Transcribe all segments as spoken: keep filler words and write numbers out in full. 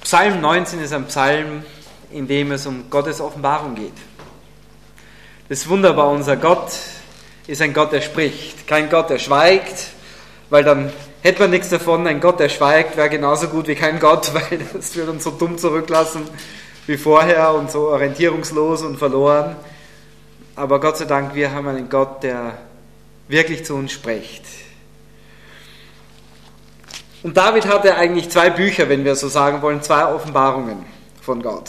Psalm neunzehn ist ein Psalm, in dem es um Gottes Offenbarung geht. Das ist wunderbar, unser Gott ist ein Gott, der spricht, kein Gott, der schweigt, weil dann hätte man nichts davon. Ein Gott, der schweigt, wäre genauso gut wie kein Gott, weil das würde uns so dumm zurücklassen wie vorher und so orientierungslos und verloren. Aber Gott sei Dank, wir haben einen Gott, der wirklich zu uns spricht. Und David hatte eigentlich zwei Bücher, wenn wir so sagen wollen, zwei Offenbarungen von Gott.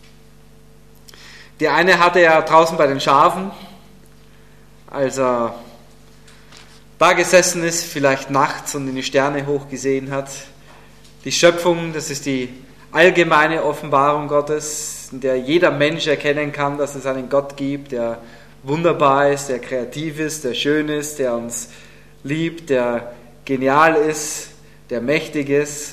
Die eine hatte er draußen bei den Schafen, als er da gesessen ist, vielleicht nachts und in die Sterne hochgesehen hat. Die Schöpfung, das ist die allgemeine Offenbarung Gottes, in der jeder Mensch erkennen kann, dass es einen Gott gibt, der wunderbar ist, der kreativ ist, der schön ist, der uns liebt, der genial ist, der mächtig ist.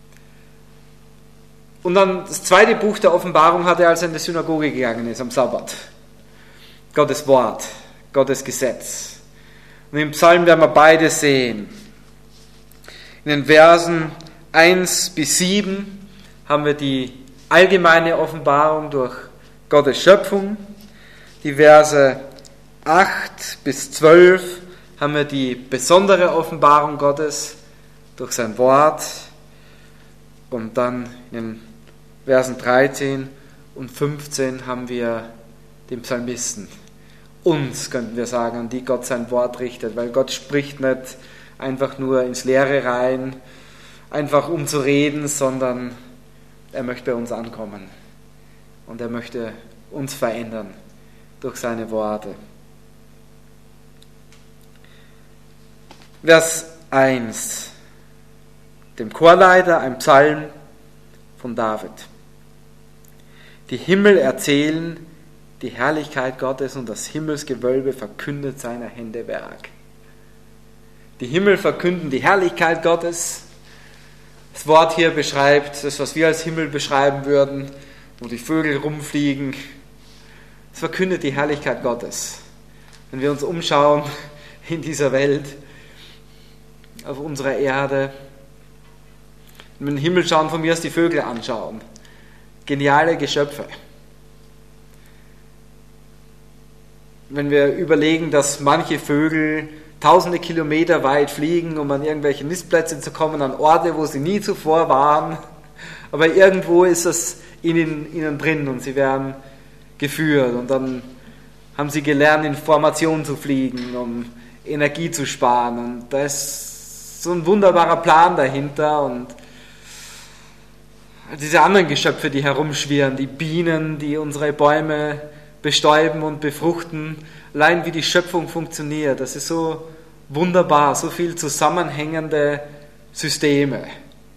Und dann das zweite Buch der Offenbarung hat er, als er in die Synagoge gegangen ist am Sabbat. Gottes Wort, Gottes Gesetz. Und im Psalm werden wir beides sehen. In den Versen eins bis sieben haben wir die allgemeine Offenbarung durch Gottes Schöpfung. Die Verse acht bis zwölf haben wir die besondere Offenbarung Gottes durch sein Wort. Und dann in den Versen dreizehn und fünfzehn haben wir den Psalmisten. Uns, könnten wir sagen, an die Gott sein Wort richtet, weil Gott spricht nicht einfach nur ins Leere rein, einfach um zu reden, sondern er möchte bei uns ankommen und er möchte uns verändern durch seine Worte. Vers eins, dem Chorleiter, ein Psalm von David. Die Himmel erzählen die Herrlichkeit Gottes und das Himmelsgewölbe verkündet seiner Hände Werk. Die Himmel verkünden die Herrlichkeit Gottes. Das Wort hier beschreibt das, was wir als Himmel beschreiben würden, wo die Vögel rumfliegen. Es verkündet die Herrlichkeit Gottes. Wenn wir uns umschauen in dieser Welt, auf unserer Erde, wenn wir in den Himmel schauen, von mir aus die Vögel anschauen. Geniale Geschöpfe. Wenn wir überlegen, dass manche Vögel tausende Kilometer weit fliegen, um an irgendwelche Nistplätze zu kommen, an Orte, wo sie nie zuvor waren, aber irgendwo ist es in ihnen drin und sie werden geführt und dann haben sie gelernt, in Formation zu fliegen, um Energie zu sparen und da ist so ein wunderbarer Plan dahinter und diese anderen Geschöpfe, die herumschwirren, die Bienen, die unsere Bäume bestäuben und befruchten, allein wie die Schöpfung funktioniert, das ist so wunderbar, so viel zusammenhängende Systeme.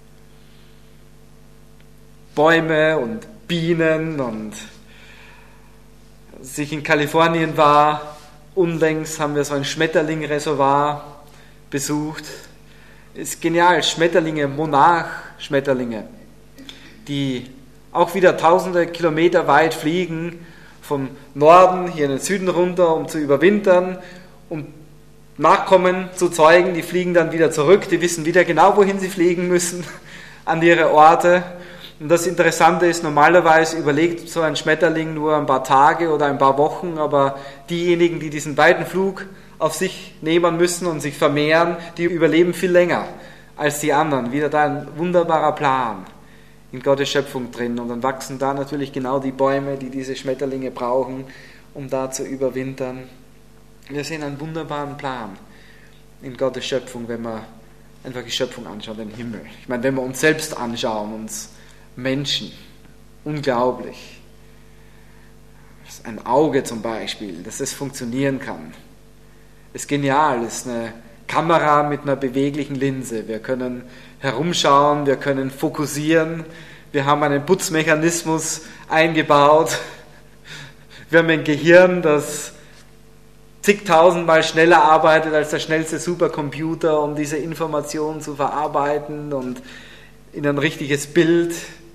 Bäume und Bienen und als ich in Kalifornien war, unlängst haben wir so ein Schmetterling-Reservoir besucht. Ist genial, Schmetterlinge, Monarch-Schmetterlinge, die auch wieder tausende Kilometer weit fliegen, vom Norden hier in den Süden runter, um zu überwintern, um Nachkommen zu zeugen. Die fliegen dann wieder zurück, die wissen wieder genau, wohin sie fliegen müssen, an ihre Orte. Und das Interessante ist, normalerweise überlegt so ein Schmetterling nur ein paar Tage oder ein paar Wochen, aber diejenigen, die diesen weiten Flug auf sich nehmen müssen und sich vermehren, die überleben viel länger als die anderen. Wieder da ein wunderbarer Plan in Gottes Schöpfung drin. Und dann wachsen da natürlich genau die Bäume, die diese Schmetterlinge brauchen, um da zu überwintern. Wir sehen einen wunderbaren Plan in Gottes Schöpfung, wenn wir einfach die Schöpfung anschauen, den Himmel. Ich meine, wenn wir uns selbst anschauen, uns Menschen, unglaublich. Ein Auge zum Beispiel, dass das funktionieren kann. Ist genial, ist eine Kamera mit einer beweglichen Linse. Wir können herumschauen, wir können fokussieren, wir haben einen Putzmechanismus eingebaut, wir haben ein Gehirn, das zigtausendmal schneller arbeitet als der schnellste Supercomputer, um diese Informationen zu verarbeiten und in ein richtiges Bild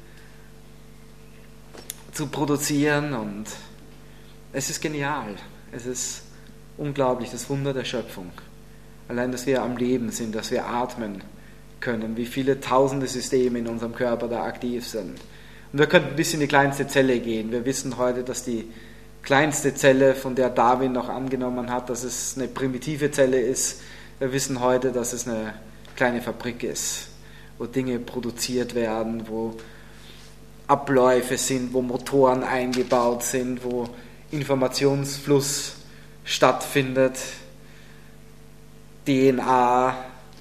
zu produzieren. Und es ist genial, es ist unglaublich, das Wunder der Schöpfung. Allein, dass wir am Leben sind, dass wir atmen, können, wie viele tausende Systeme in unserem Körper da aktiv sind. Und wir könnten bis in die kleinste Zelle gehen. Wir wissen heute, dass die kleinste Zelle, von der Darwin noch angenommen hat, dass es eine primitive Zelle ist. Wir wissen heute, dass es eine kleine Fabrik ist, wo Dinge produziert werden, wo Abläufe sind, wo Motoren eingebaut sind, wo Informationsfluss stattfindet, D N A,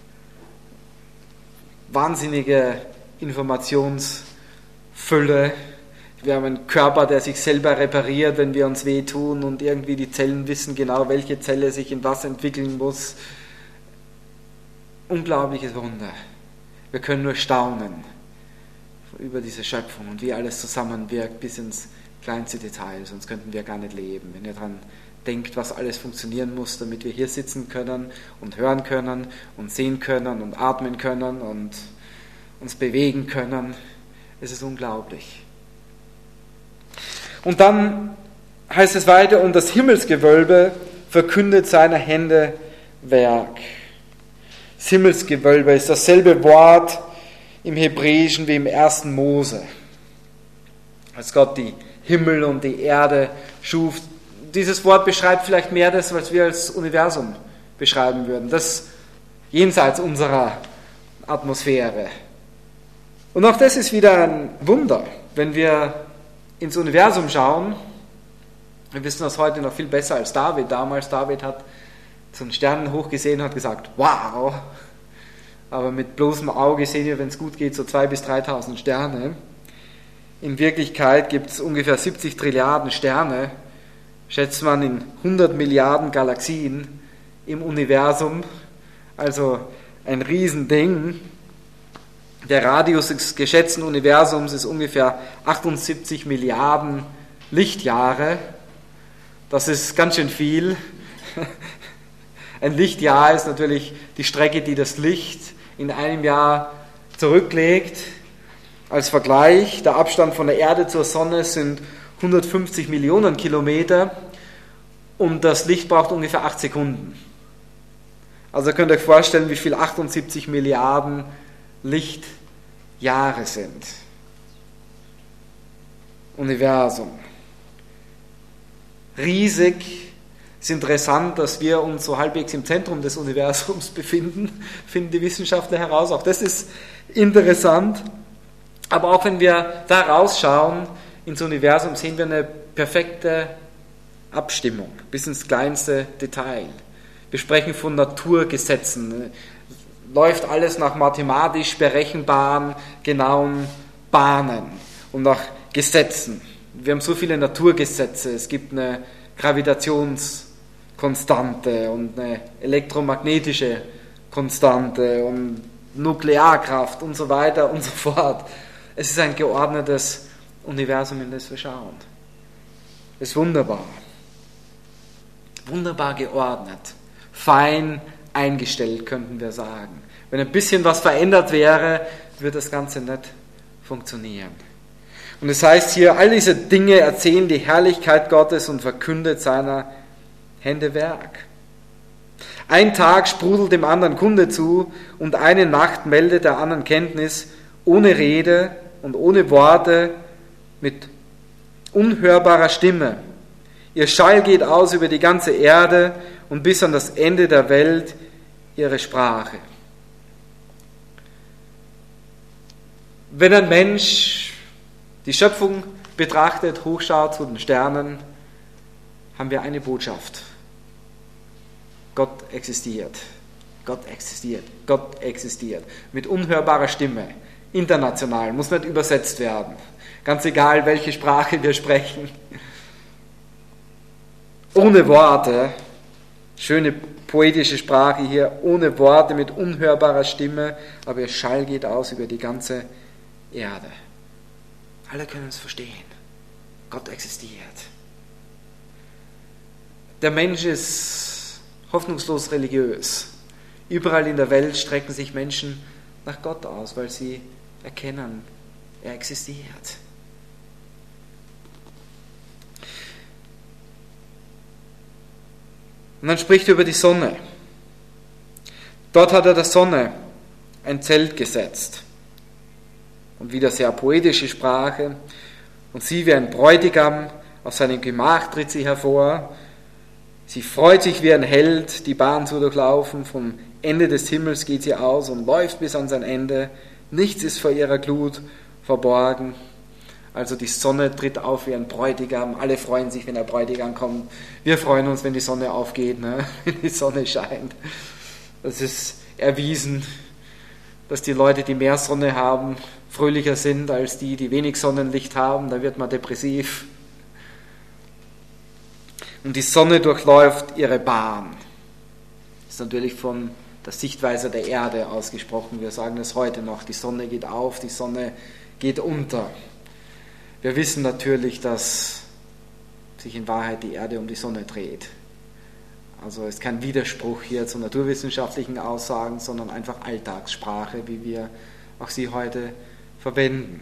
wahnsinnige Informationsfülle. Wir haben einen Körper, der sich selber repariert, wenn wir uns wehtun, und irgendwie die Zellen wissen genau, welche Zelle sich in was entwickeln muss. Unglaubliches Wunder. Wir können nur staunen über diese Schöpfung und wie alles zusammenwirkt bis ins kleinste Detail, sonst könnten wir gar nicht leben. Wenn ihr daran denkt, was alles funktionieren muss, damit wir hier sitzen können und hören können und sehen können und atmen können und uns bewegen können, es ist unglaublich. Und dann heißt es weiter, und das Himmelsgewölbe verkündet seiner Hände Werk. Das Himmelsgewölbe ist dasselbe Wort im Hebräischen wie im ersten Mose, als Gott die Himmel und die Erde schuf. Dieses Wort beschreibt vielleicht mehr das, was wir als Universum beschreiben würden, das jenseits unserer Atmosphäre. Und auch das ist wieder ein Wunder, wenn wir ins Universum schauen. Wir wissen das heute noch viel besser als David. Damals David hat zu den Sternen hochgesehen und hat gesagt, wow, aber mit bloßem Auge sehen wir, wenn es gut geht, so zweitausend bis dreitausend Sterne. In Wirklichkeit gibt es ungefähr siebzig Trilliarden Sterne, schätzt man in hundert Milliarden Galaxien im Universum, also ein Riesending. Der Radius des geschätzten Universums ist ungefähr achtundsiebzig Milliarden Lichtjahre. Das ist ganz schön viel. Ein Lichtjahr ist natürlich die Strecke, die das Licht in einem Jahr zurücklegt. Als Vergleich, der Abstand von der Erde zur Sonne sind hundertfünfzig Millionen Kilometer und das Licht braucht ungefähr acht Sekunden. Also könnt ihr euch vorstellen, wie viel achtundsiebzig Milliarden Lichtjahre sind. Universum. Riesig. Es ist interessant, dass wir uns so halbwegs im Zentrum des Universums befinden, finden die Wissenschaftler heraus. Auch das ist interessant. Aber auch wenn wir da rausschauen ins Universum, sehen wir eine perfekte Abstimmung, bis ins kleinste Detail. Wir sprechen von Naturgesetzen. Läuft alles nach mathematisch berechenbaren, genauen Bahnen und nach Gesetzen. Wir haben so viele Naturgesetze. Es gibt eine Gravitationskonstante und eine elektromagnetische Konstante und Nuklearkraft und so weiter und so fort. Es ist ein geordnetes Universum, in das wir schauen. Es ist wunderbar. Wunderbar geordnet. Fein eingestellt, könnten wir sagen. Wenn ein bisschen was verändert wäre, würde das Ganze nicht funktionieren. Und es heißt hier, all diese Dinge erzählen die Herrlichkeit Gottes und verkündet seiner Hände Werk. Ein Tag sprudelt dem anderen Kunde zu und eine Nacht meldet der anderen Kenntnis, ohne Rede und ohne Worte, mit unhörbarer Stimme. Ihr Schall geht aus über die ganze Erde und bis an das Ende der Welt ihre Sprache. Wenn ein Mensch die Schöpfung betrachtet, hochschaut zu den Sternen, haben wir eine Botschaft. Gott existiert. Gott existiert. Gott existiert. Mit unhörbarer Stimme. International. Muss nicht übersetzt werden. Ganz egal, welche Sprache wir sprechen. Ohne Worte. Schöne poetische Sprache hier. Ohne Worte, mit unhörbarer Stimme. Aber ihr Schall geht aus über die ganze Erde. Alle können es verstehen. Gott existiert. Der Mensch ist hoffnungslos religiös. Überall in der Welt strecken sich Menschen nach Gott aus, weil sie erkennen, er existiert. Und dann spricht er über die Sonne. Dort hat er der Sonne ein Zelt gesetzt. Und wieder sehr poetische Sprache. Und sie wie ein Bräutigam, aus seinem Gemach tritt sie hervor. Sie freut sich wie ein Held, die Bahn zu durchlaufen. Vom Ende des Himmels geht sie aus und läuft bis an sein Ende. Nichts ist vor ihrer Glut verborgen. Also die Sonne tritt auf wie ein Bräutigam. Alle freuen sich, wenn der Bräutigam kommt. Wir freuen uns, wenn die Sonne aufgeht, ne? Wenn die Sonne scheint. Das ist erwiesen, dass die Leute, die mehr Sonne haben, fröhlicher sind als die, die wenig Sonnenlicht haben. Da wird man depressiv. Und die Sonne durchläuft ihre Bahn. Das ist natürlich von der Sichtweise der Erde ausgesprochen. Wir sagen das heute noch. Die Sonne geht auf, die Sonne geht unter. Wir wissen natürlich, dass sich in Wahrheit die Erde um die Sonne dreht. Also es ist kein Widerspruch hier zu naturwissenschaftlichen Aussagen, sondern einfach Alltagssprache, wie wir auch sie heute verwenden.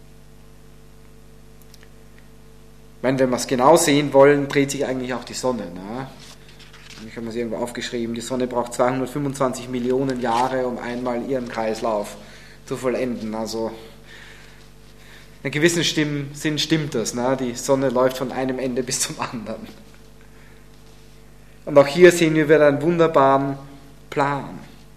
Wenn wir es genau sehen wollen, dreht sich eigentlich auch die Sonne. Ne? Ich habe es irgendwo aufgeschrieben, die Sonne braucht zweihundertfünfundzwanzig Millionen Jahre, um einmal ihren Kreislauf zu vollenden. Also in einem gewissen Sinn stimmt das. Ne? Die Sonne läuft von einem Ende bis zum anderen. Und auch hier sehen wir wieder einen wunderbaren Plan.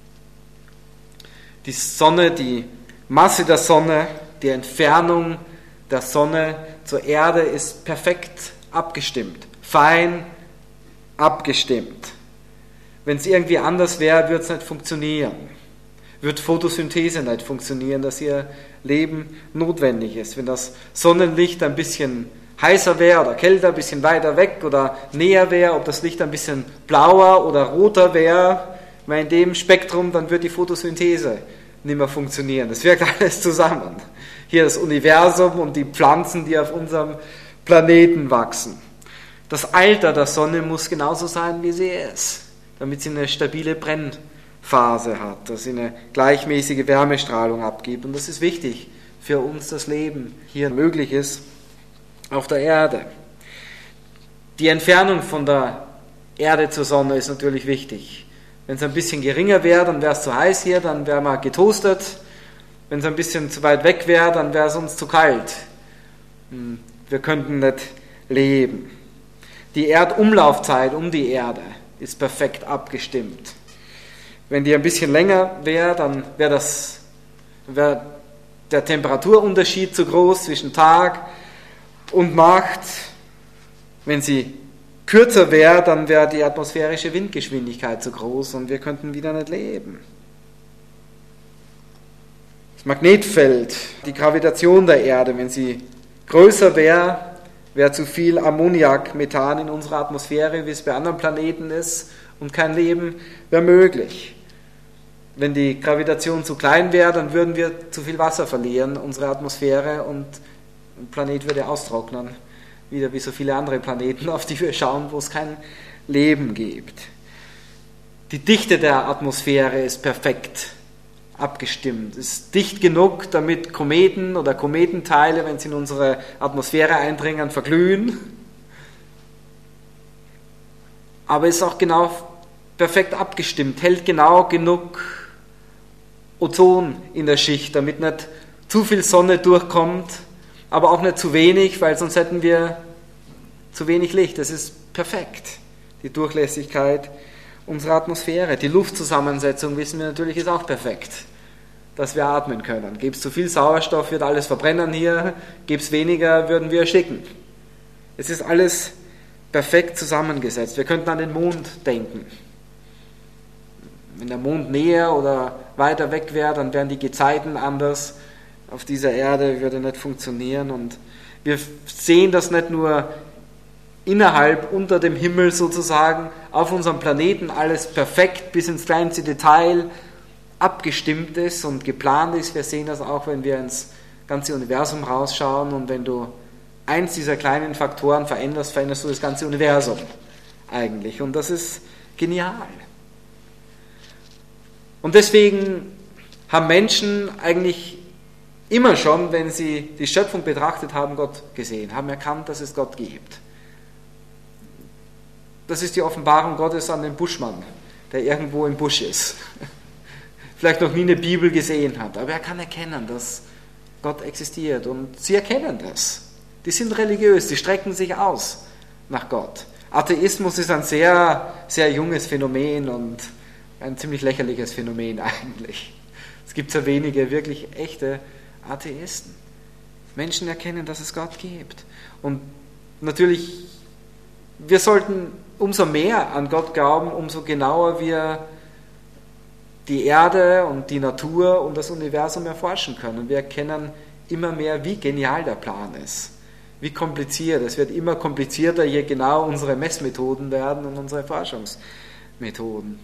Die Sonne, die Masse der Sonne, die Entfernung der Sonne zur Erde ist perfekt abgestimmt, fein abgestimmt. Wenn es irgendwie anders wäre, würde es nicht funktionieren. Wird Photosynthese nicht funktionieren, dass ihr Leben notwendig ist. Wenn das Sonnenlicht ein bisschen heißer wäre oder kälter, ein bisschen weiter weg oder näher wäre, ob das Licht ein bisschen blauer oder roter wäre, weil in dem Spektrum, dann wird die Photosynthese nicht mehr funktionieren. Das wirkt alles zusammen. Hier das Universum und die Pflanzen, die auf unserem Planeten wachsen. Das Alter der Sonne muss genauso sein, wie sie ist, damit sie eine stabile Brennphase hat, dass sie eine gleichmäßige Wärmestrahlung abgibt. Und das ist wichtig für uns, das Leben hier möglich ist auf der Erde. Die Entfernung von der Erde zur Sonne ist natürlich wichtig. Wenn es ein bisschen geringer wäre, dann wäre es zu heiß hier, dann wäre man getoastet. Wenn es ein bisschen zu weit weg wäre, dann wäre es uns zu kalt. Wir könnten nicht leben. Die Erdumlaufzeit um die Erde ist perfekt abgestimmt. Wenn die ein bisschen länger wäre, dann wäre das, wäre der Temperaturunterschied zu groß zwischen Tag und Nacht. Wenn sie kürzer wäre, dann wäre die atmosphärische Windgeschwindigkeit zu groß und wir könnten wieder nicht leben. Das Magnetfeld, die Gravitation der Erde, wenn sie größer wäre, wäre zu viel Ammoniak, Methan in unserer Atmosphäre, wie es bei anderen Planeten ist, und kein Leben wäre möglich. Wenn die Gravitation zu klein wäre, dann würden wir zu viel Wasser verlieren, unsere Atmosphäre, und der Planet würde austrocknen, wieder wie so viele andere Planeten, auf die wir schauen, wo es kein Leben gibt. Die Dichte der Atmosphäre ist perfekt abgestimmt. Es ist dicht genug, damit Kometen oder Kometenteile, wenn sie in unsere Atmosphäre eindringen, verglühen. Aber es ist auch genau perfekt abgestimmt, hält genau genug Ozon in der Schicht, damit nicht zu viel Sonne durchkommt, aber auch nicht zu wenig, weil sonst hätten wir zu wenig Licht. Das ist perfekt, die Durchlässigkeit unserer Atmosphäre. Die Luftzusammensetzung, wissen wir natürlich, ist auch perfekt, dass wir atmen können. Gäbe es zu viel Sauerstoff, wird alles verbrennen hier, gäbe es weniger, würden wir ersticken. Es ist alles perfekt zusammengesetzt. Wir könnten an den Mond denken. Wenn der Mond näher oder weiter weg wäre, dann wären die Gezeiten anders. Auf dieser Erde würde nicht funktionieren. Und wir sehen das nicht nur innerhalb, unter dem Himmel sozusagen, auf unserem Planeten alles perfekt bis ins kleinste Detail abgestimmt ist und geplant ist. Wir sehen das auch, wenn wir ins ganze Universum rausschauen, und wenn du eins dieser kleinen Faktoren veränderst, veränderst du das ganze Universum eigentlich. Und das ist genial. Und deswegen haben Menschen eigentlich immer schon, wenn sie die Schöpfung betrachtet haben, Gott gesehen, haben erkannt, dass es Gott gibt. Das ist die Offenbarung Gottes an den Buschmann, der irgendwo im Busch ist. vielleicht noch nie eine Bibel gesehen hat, aber er kann erkennen, dass Gott existiert und sie erkennen das. Die sind religiös, die strecken sich aus nach Gott. Atheismus ist ein sehr, sehr junges Phänomen und ein ziemlich lächerliches Phänomen eigentlich. Es gibt sehr wenige wirklich echte Atheisten. Menschen erkennen, dass es Gott gibt. Und natürlich, wir sollten umso mehr an Gott glauben, umso genauer wir die Erde und die Natur und das Universum erforschen können. Wir erkennen immer mehr, wie genial der Plan ist, wie kompliziert. Es wird immer komplizierter, je genauer unsere Messmethoden werden und unsere Forschungsmethoden.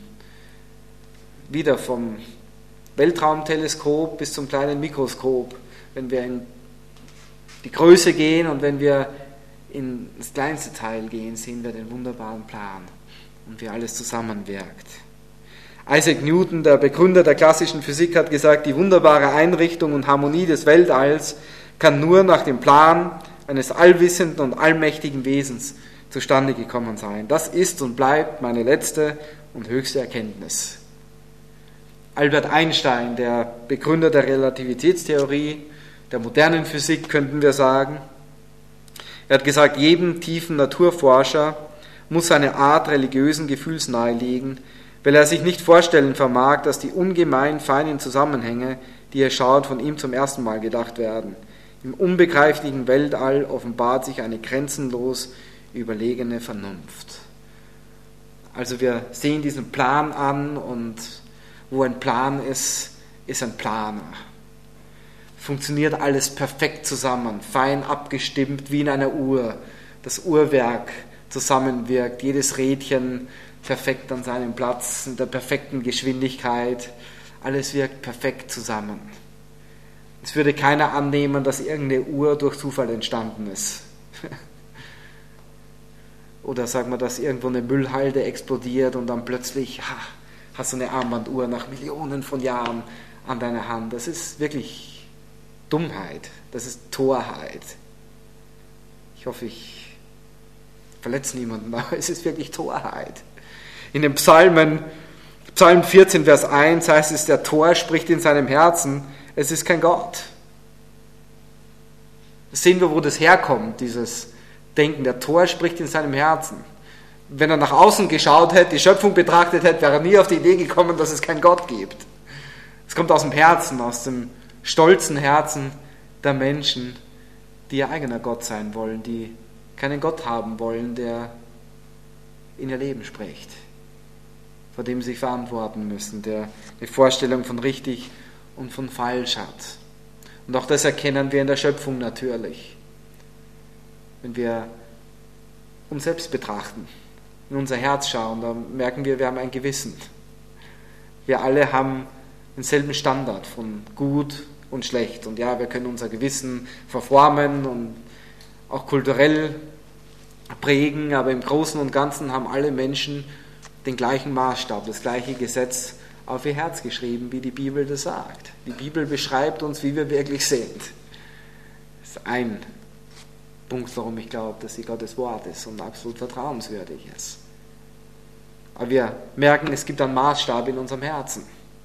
Wieder vom Weltraumteleskop bis zum kleinen Mikroskop. Wenn wir in die Größe gehen und wenn wir in das kleinste Teil gehen, sehen wir den wunderbaren Plan und wie alles zusammenwirkt. Isaac Newton, der Begründer der klassischen Physik, hat gesagt, die wunderbare Einrichtung und Harmonie des Weltalls kann nur nach dem Plan eines allwissenden und allmächtigen Wesens zustande gekommen sein. Das ist und bleibt meine letzte und höchste Erkenntnis. Albert Einstein, der Begründer der Relativitätstheorie, der modernen Physik, könnten wir sagen, er hat gesagt, jedem tiefen Naturforscher muss eine Art religiösen Gefühls nahelegen, weil er sich nicht vorstellen vermag, dass die ungemein feinen Zusammenhänge, die er schaut, von ihm zum ersten Mal gedacht werden. Im unbegreiflichen Weltall offenbart sich eine grenzenlos überlegene Vernunft. Also wir sehen diesen Plan an und wo ein Plan ist, ist ein Planer. Funktioniert alles perfekt zusammen, fein abgestimmt wie in einer Uhr. Das Uhrwerk zusammenwirkt, jedes Rädchen perfekt an seinem Platz, in der perfekten Geschwindigkeit. Alles wirkt perfekt zusammen. Es würde keiner annehmen, dass irgendeine Uhr durch Zufall entstanden ist. Oder sagen wir, dass irgendwo eine Müllhalde explodiert und dann plötzlich ha, hast du eine Armbanduhr nach Millionen von Jahren an deiner Hand. Das ist wirklich Dummheit, das ist Torheit. Ich hoffe, ich verletze niemanden, aber es ist wirklich Torheit. In den Psalmen, Psalm vierzehn, Vers eins heißt es, der Tor spricht in seinem Herzen, es ist kein Gott. Das sehen wir, wo das herkommt, dieses Denken. Der Tor spricht in seinem Herzen. Wenn er nach außen geschaut hätte, die Schöpfung betrachtet hätte, wäre er nie auf die Idee gekommen, dass es keinen Gott gibt. Es kommt aus dem Herzen, aus dem stolzen Herzen der Menschen, die ihr eigener Gott sein wollen, die keinen Gott haben wollen, der in ihr Leben spricht, vor dem sie sich verantworten müssen, der eine Vorstellung von richtig und von falsch hat. Und auch das erkennen wir in der Schöpfung natürlich. Wenn wir uns selbst betrachten, in unser Herz schauen, dann merken wir, wir haben ein Gewissen. Wir alle haben denselben Standard von gut und schlecht. Und ja, wir können unser Gewissen verformen und auch kulturell prägen, aber im Großen und Ganzen haben alle Menschen den gleichen Maßstab, das gleiche Gesetz auf ihr Herz geschrieben, wie die Bibel das sagt. Die Bibel beschreibt uns, wie wir wirklich sind. Das ist ein Punkt, warum ich glaube, dass sie Gottes Wort ist und absolut vertrauenswürdig ist. Aber wir merken, es gibt einen Maßstab in unserem Herzen.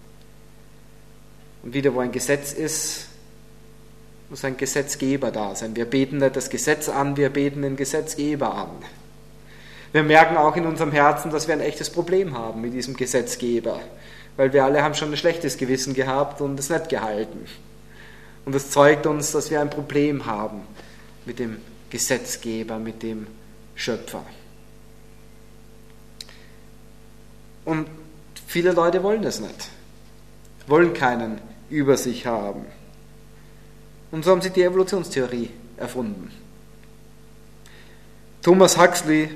Und wieder, wo ein Gesetz ist, muss ein Gesetzgeber da sein. Wir beten nicht das Gesetz an, wir beten den Gesetzgeber an. Wir merken auch in unserem Herzen, dass wir ein echtes Problem haben mit diesem Gesetzgeber, weil wir alle haben schon ein schlechtes Gewissen gehabt und es nicht gehalten. Und das zeugt uns, dass wir ein Problem haben mit dem Gesetzgeber, mit dem Schöpfer. Und viele Leute wollen das nicht, wollen keinen über sich haben. Und so haben sie die Evolutionstheorie erfunden. Thomas Huxley,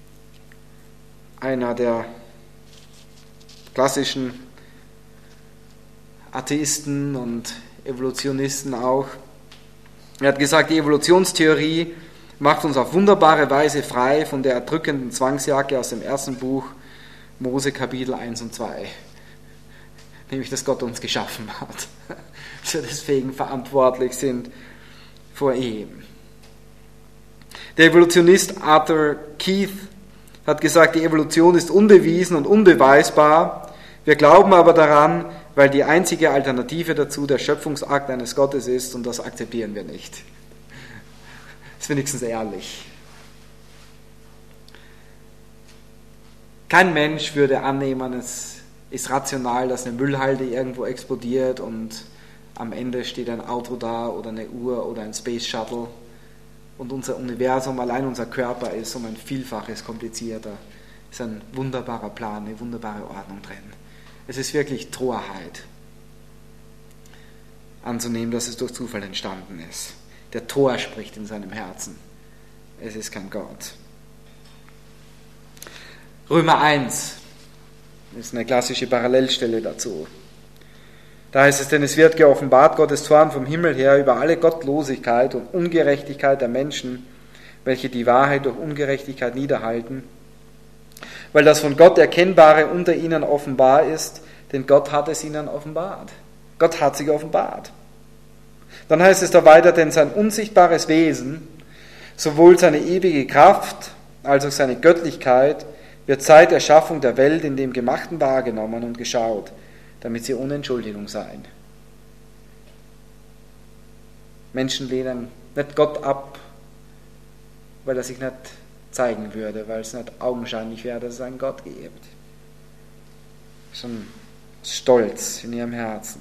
einer der klassischen Atheisten und Evolutionisten auch, er hat gesagt, die Evolutionstheorie macht uns auf wunderbare Weise frei von der erdrückenden Zwangsjacke aus dem ersten Buch Mose Kapitel eins und zwei. Nämlich, dass Gott uns geschaffen hat, dass wir deswegen verantwortlich sind vor ihm. Der Evolutionist Arthur Keith hat gesagt, die Evolution ist unbewiesen und unbeweisbar. Wir glauben aber daran, weil die einzige Alternative dazu der Schöpfungsakt eines Gottes ist und das akzeptieren wir nicht. Das ist wenigstens ehrlich. Kein Mensch würde annehmen, es ist rational, dass eine Müllhalde irgendwo explodiert und am Ende steht ein Auto da oder eine Uhr oder ein Space Shuttle und unser Universum, allein unser Körper ist um ein Vielfaches komplizierter. Es ist ein wunderbarer Plan, eine wunderbare Ordnung drin. Es ist wirklich Torheit, anzunehmen, dass es durch Zufall entstanden ist. Der Tor spricht in seinem Herzen. Es ist kein Gott. Römer eins ist eine klassische Parallelstelle dazu. Da heißt es, denn es wird geoffenbart Gottes Zorn vom Himmel her über alle Gottlosigkeit und Ungerechtigkeit der Menschen, welche die Wahrheit durch Ungerechtigkeit niederhalten, weil das von Gott Erkennbare unter ihnen offenbar ist, denn Gott hat es ihnen offenbart. Gott hat sich offenbart. Dann heißt es da weiter, denn sein unsichtbares Wesen, sowohl seine ewige Kraft als auch seine Göttlichkeit, wird seit der Schaffung der Welt in dem Gemachten wahrgenommen und geschaut, damit sie ohne Entschuldigung seien. Menschen lehnen nicht Gott ab, weil er sich nicht zeigen würde, weil es nicht augenscheinlich wäre, dass es einen Gott gibt. Schon Stolz in ihrem Herzen.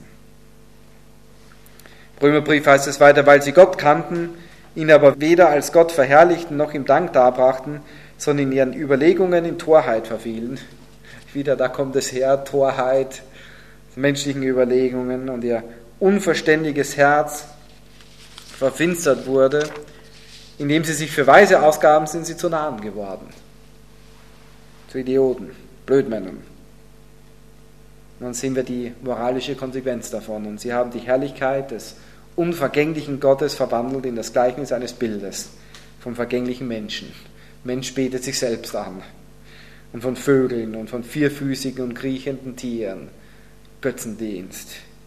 Im Römerbrief heißt es weiter, weil sie Gott kannten, ihn aber weder als Gott verherrlichten noch ihm Dank darbrachten, sondern in ihren Überlegungen in Torheit verfielen. Wieder, da kommt es her, Torheit, menschlichen Überlegungen, und ihr unverständiges Herz verfinstert wurde. Indem sie sich für Weise ausgaben, sind sie zu Narren geworden. Zu Idioten, Blödmännern. Und dann sehen wir die moralische Konsequenz davon. Und sie haben die Herrlichkeit des unvergänglichen Gottes verwandelt in das Gleichnis eines Bildes vom vergänglichen Menschen. Mensch betet sich selbst an. Und von Vögeln und von vierfüßigen und kriechenden Tieren. Götzendienst.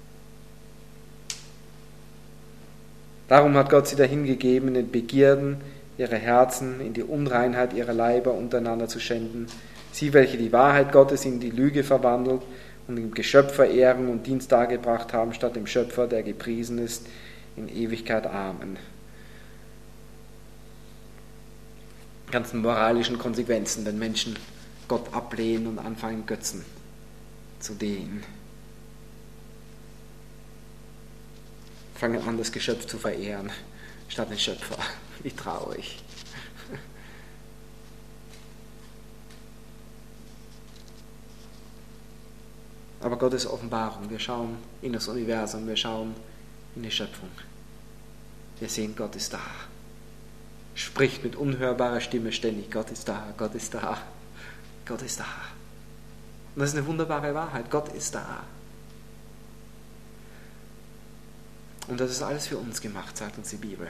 Darum hat Gott sie dahingegeben, in den Begierden ihrer Herzen, in die Unreinheit ihrer Leiber untereinander zu schänden. Sie, welche die Wahrheit Gottes in die Lüge verwandelt und dem Geschöpf Verehrung und Dienst dargebracht haben, statt dem Schöpfer, der gepriesen ist, in Ewigkeit. Amen. Die ganzen moralischen Konsequenzen, wenn Menschen Gott ablehnen und anfangen, Götzen zu dienen. Fangen an, das Geschöpf zu verehren, statt den Schöpfer. Wie traurig. Aber Gottes Offenbarung, wir schauen in das Universum, wir schauen in die Schöpfung. Wir sehen, Gott ist da. Spricht mit unhörbarer Stimme ständig, Gott ist da, Gott ist da, Gott ist da. Und das ist eine wunderbare Wahrheit, Gott ist da. Und das ist alles für uns gemacht, sagt uns die Bibel.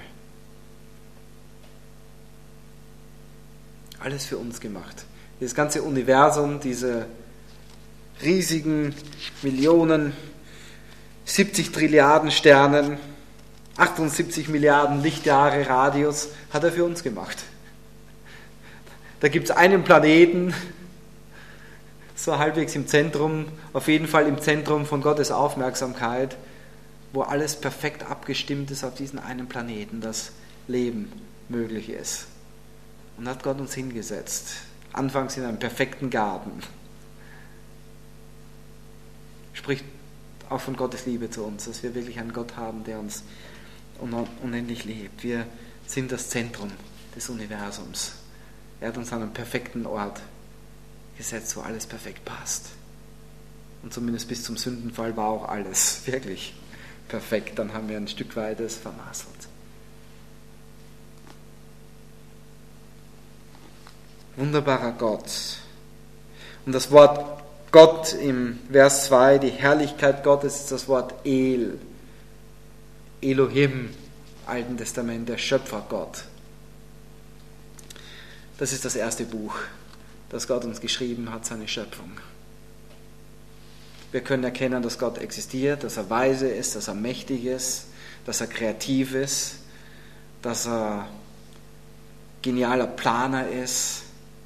Alles für uns gemacht. Dieses ganze Universum, diese riesigen Millionen, siebzig Trilliarden Sternen, achtundsiebzig Milliarden Lichtjahre Radius, hat er für uns gemacht. Da gibt es einen Planeten, so halbwegs im Zentrum, auf jeden Fall im Zentrum von Gottes Aufmerksamkeit, wo alles perfekt abgestimmt ist auf diesen einen Planeten, dass Leben möglich ist. Und hat Gott uns hingesetzt, anfangs in einem perfekten Garten. Spricht auch von Gottes Liebe zu uns, dass wir wirklich einen Gott haben, der uns unendlich lebt. Wir sind das Zentrum des Universums. Er hat uns an einen perfekten Ort gesetzt, wo alles perfekt passt. Und zumindest bis zum Sündenfall war auch alles wirklich perfekt. Dann haben wir ein Stück weit es vermasselt. Wunderbarer Gott. Und das Wort Gott im Vers zwei, die Herrlichkeit Gottes, ist das Wort El. Elohim, im Alten Testament, der Schöpfergott. Das ist das erste Buch, das Gott uns geschrieben hat, seine Schöpfung. Wir können erkennen, dass Gott existiert, dass er weise ist, dass er mächtig ist, dass er kreativ ist, dass er genialer Planer ist.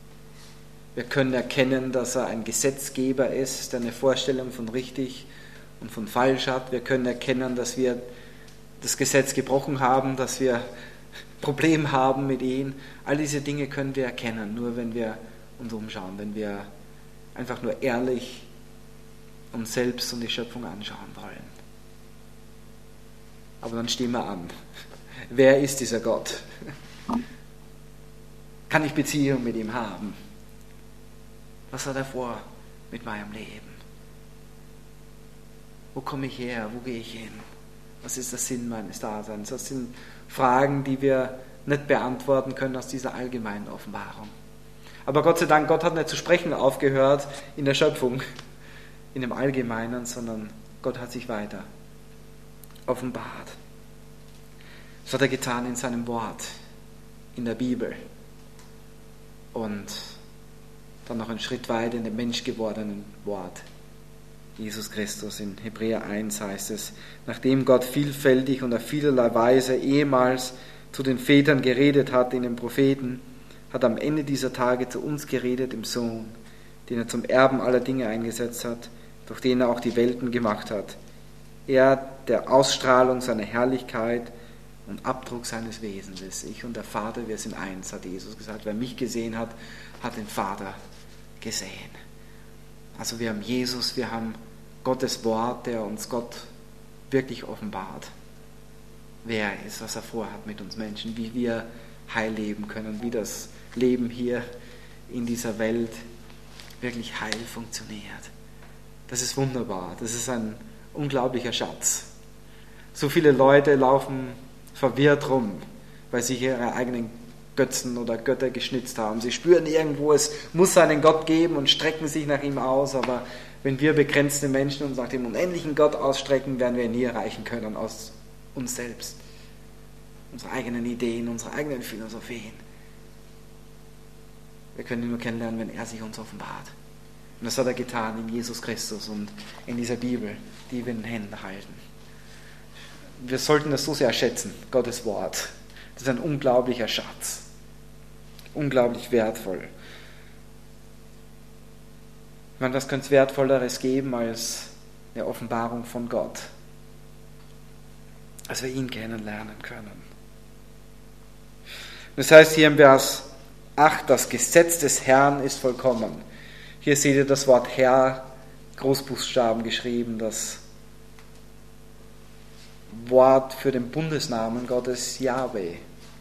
Wir können erkennen, dass er ein Gesetzgeber ist, der eine Vorstellung von richtig und von falsch hat. Wir können erkennen, dass wir das Gesetz gebrochen haben, dass wir Probleme haben mit ihm. All diese Dinge können wir erkennen, nur wenn wir uns umschauen, wenn wir einfach nur ehrlich uns selbst und die Schöpfung anschauen wollen. Aber dann stehen wir an. Wer ist dieser Gott? Kann ich Beziehung mit ihm haben? Was hat er vor mit meinem Leben? Wo komme ich her? Wo gehe ich hin? Was ist der Sinn meines Daseins? Das sind Fragen, die wir nicht beantworten können aus dieser allgemeinen Offenbarung. Aber Gott sei Dank, Gott hat nicht zu sprechen aufgehört in der Schöpfung, in dem Allgemeinen, sondern Gott hat sich weiter offenbart. Das hat er getan in seinem Wort, in der Bibel. Und dann noch einen Schritt weiter in dem menschgewordenen Wort, Jesus Christus. In Hebräer eins heißt es, nachdem Gott vielfältig und auf vielerlei Weise ehemals zu den Vätern geredet hat in den Propheten, hat am Ende dieser Tage zu uns geredet im Sohn, den er zum Erben aller Dinge eingesetzt hat, durch den er auch die Welten gemacht hat. Er, der Ausstrahlung seiner Herrlichkeit und Abdruck seines Wesens ist. Ich und der Vater, wir sind eins, hat Jesus gesagt. Wer mich gesehen hat, hat den Vater gesehen. Also wir haben Jesus, wir haben Gottes Wort, der uns Gott wirklich offenbart. Wer er ist, was er vorhat mit uns Menschen, wie wir heil leben können, wie das Leben hier in dieser Welt wirklich heil funktioniert. Das ist wunderbar, das ist ein unglaublicher Schatz. So viele Leute laufen verwirrt rum, weil sie ihre eigenen Götzen oder Götter geschnitzt haben. Sie spüren irgendwo, es muss einen Gott geben und strecken sich nach ihm aus, aber wenn wir begrenzte Menschen uns nach dem unendlichen Gott ausstrecken, werden wir ihn nie erreichen können aus uns selbst. Unsere eigenen Ideen, unsere eigenen Philosophien. Wir können ihn nur kennenlernen, wenn er sich uns offenbart. Und das hat er getan in Jesus Christus und in dieser Bibel, die wir in den Händen halten. Wir sollten das so sehr schätzen, Gottes Wort. Das ist ein unglaublicher Schatz. Unglaublich wertvoll. Ich meine, was könnte es Wertvolleres geben als eine Offenbarung von Gott? Als wir ihn kennenlernen können. Das heißt hier im Vers acht, das Gesetz des Herrn ist vollkommen. Hier seht ihr das Wort Herr, Großbuchstaben geschrieben, das Wort für den Bundesnamen Gottes Jahwe.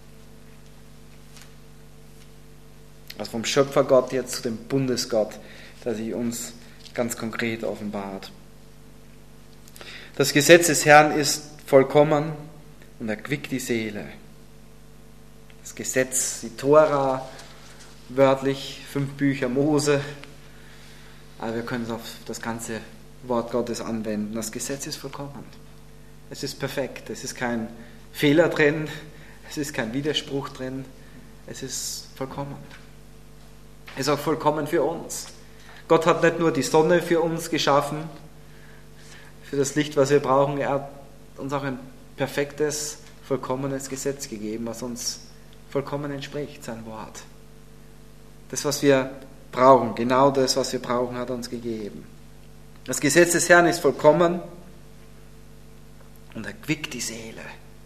Also vom Schöpfergott jetzt zu dem Bundesgott, der sich uns ganz konkret offenbart. Das Gesetz des Herrn ist vollkommen und erquickt die Seele. Das Gesetz, die Tora, wörtlich fünf Bücher Mose, aber wir können es auf das ganze Wort Gottes anwenden. Das Gesetz ist vollkommen. Es ist perfekt. Es ist kein Fehler drin. Es ist kein Widerspruch drin. Es ist vollkommen. Es ist auch vollkommen für uns. Gott hat nicht nur die Sonne für uns geschaffen, für das Licht, was wir brauchen. Er hat uns auch ein perfektes, vollkommenes Gesetz gegeben, was uns vollkommen entspricht, sein Wort. Das, was wir brauchen, genau das, was wir brauchen, hat er uns gegeben. Das Gesetz des Herrn ist vollkommen und erquickt die Seele.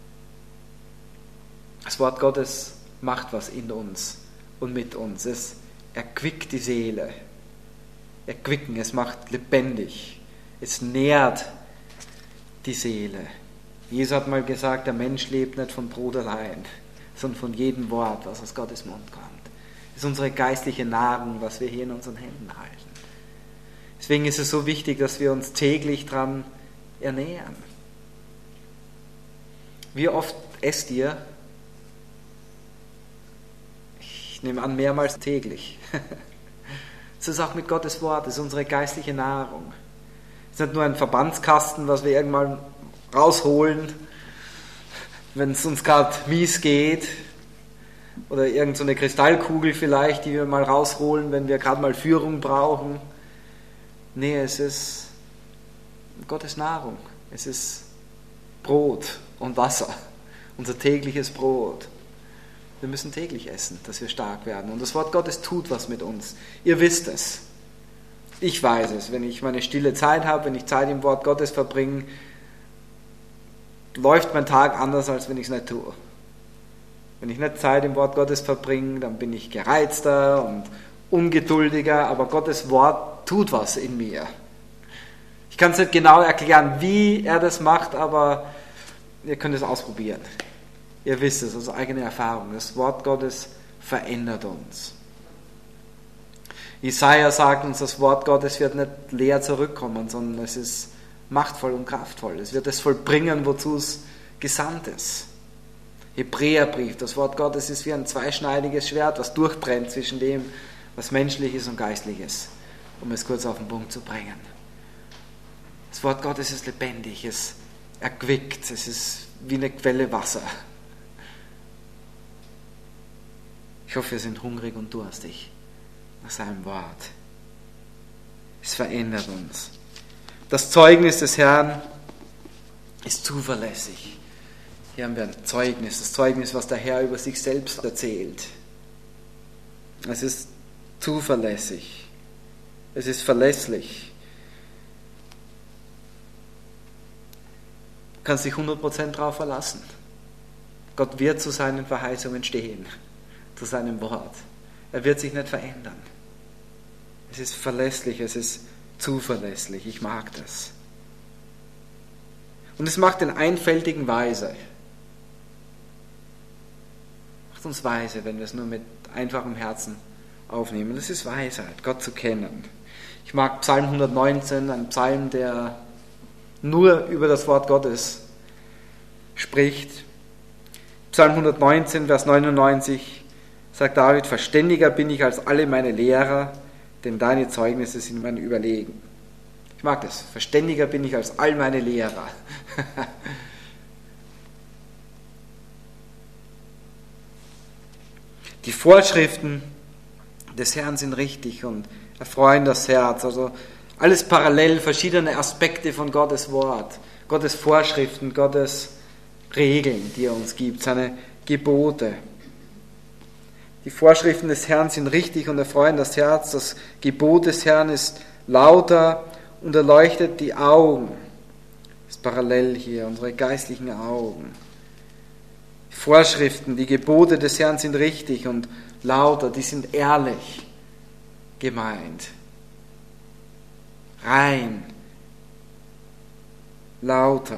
Das Wort Gottes macht was in uns und mit uns. Es erquickt die Seele. Erquicken, es macht lebendig. Es nährt die Seele. Jesus hat mal gesagt, der Mensch lebt nicht von Brot allein, sondern von jedem Wort, was aus Gottes Mund kommt. Das ist unsere geistliche Nahrung, was wir hier in unseren Händen halten. Deswegen ist es so wichtig, dass wir uns täglich daran ernähren. Wie oft esst ihr? Ich nehme an, mehrmals täglich. Das ist auch mit Gottes Wort, das ist unsere geistliche Nahrung. Es ist nicht nur ein Verbandskasten, was wir irgendwann rausholen, wenn es uns gerade mies geht, oder irgend so eine Kristallkugel vielleicht, die wir mal rausholen, wenn wir gerade mal Führung brauchen. Nee, es ist Gottes Nahrung. Es ist Brot und Wasser, unser tägliches Brot. Wir müssen täglich essen, dass wir stark werden. Und das Wort Gottes tut was mit uns. Ihr wisst es. Ich weiß es, wenn ich meine stille Zeit habe, wenn ich Zeit im Wort Gottes verbringe, läuft mein Tag anders, als wenn ich es nicht tue. Wenn ich nicht Zeit im Wort Gottes verbringe, dann bin ich gereizter und ungeduldiger, aber Gottes Wort tut was in mir. Ich kann es nicht genau erklären, wie er das macht, aber ihr könnt es ausprobieren. Ihr wisst es aus eigener Erfahrung. Das Wort Gottes verändert uns. Jesaja sagt uns, das Wort Gottes wird nicht leer zurückkommen, sondern es ist machtvoll und kraftvoll. Es wird es vollbringen, wozu es gesandt ist. Hebräerbrief, das Wort Gottes ist wie ein zweischneidiges Schwert, was durchtrennt zwischen dem, was menschlich ist und geistlich ist, um es kurz auf den Punkt zu bringen. Das Wort Gottes ist lebendig, es erquickt, es ist wie eine Quelle Wasser. Ich hoffe, wir sind hungrig und durstig nach seinem Wort. Es verändert uns. Das Zeugnis des Herrn ist zuverlässig. Hier haben wir ein Zeugnis, das Zeugnis, was der Herr über sich selbst erzählt. Es ist zuverlässig. Es ist verlässlich. Du kannst dich hundert Prozent darauf verlassen. Gott wird zu seinen Verheißungen stehen, zu seinem Wort. Er wird sich nicht verändern. Es ist verlässlich, es ist zuverlässig. Ich mag das. Und es macht den Einfältigen weise. Macht uns weise, wenn wir es nur mit einfachem Herzen aufnehmen. Das ist Weisheit, Gott zu kennen. Ich mag Psalm hundertneunzehn, ein Psalm, der nur über das Wort Gottes spricht. Psalm hundertneunzehn, Vers neunundneunzig sagt David, verständiger bin ich als alle meine Lehrer, denn deine Zeugnisse sind mein Überlegen. Ich mag das. Verständiger bin ich als all meine Lehrer. Die Vorschriften des Herrn sind richtig und erfreuen das Herz. Also alles parallel, verschiedene Aspekte von Gottes Wort, Gottes Vorschriften, Gottes Regeln, die er uns gibt, seine Gebote. Die Vorschriften des Herrn sind richtig und erfreuen das Herz. Das Gebot des Herrn ist lauter und erleuchtet die Augen. Das ist parallel hier, unsere geistlichen Augen. Die Vorschriften, die Gebote des Herrn sind richtig und lauter, die sind ehrlich gemeint. Rein, lauter.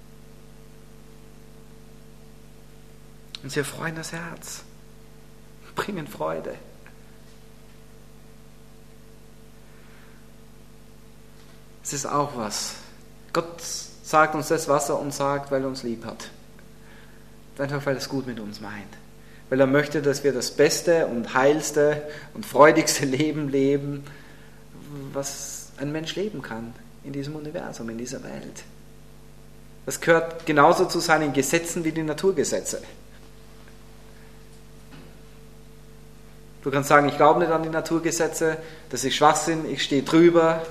Und sie erfreuen das Herz, bringen Freude. Es ist auch was. Gott sagt uns das, was er uns sagt, weil er uns lieb hat. Einfach weil er es gut mit uns meint. Weil er möchte, dass wir das beste und heilste und freudigste Leben leben, was ein Mensch leben kann in diesem Universum, in dieser Welt. Das gehört genauso zu seinen Gesetzen wie die Naturgesetze. Du kannst sagen, ich glaube nicht an die Naturgesetze, das ist Schwachsinn, ich stehe drüber.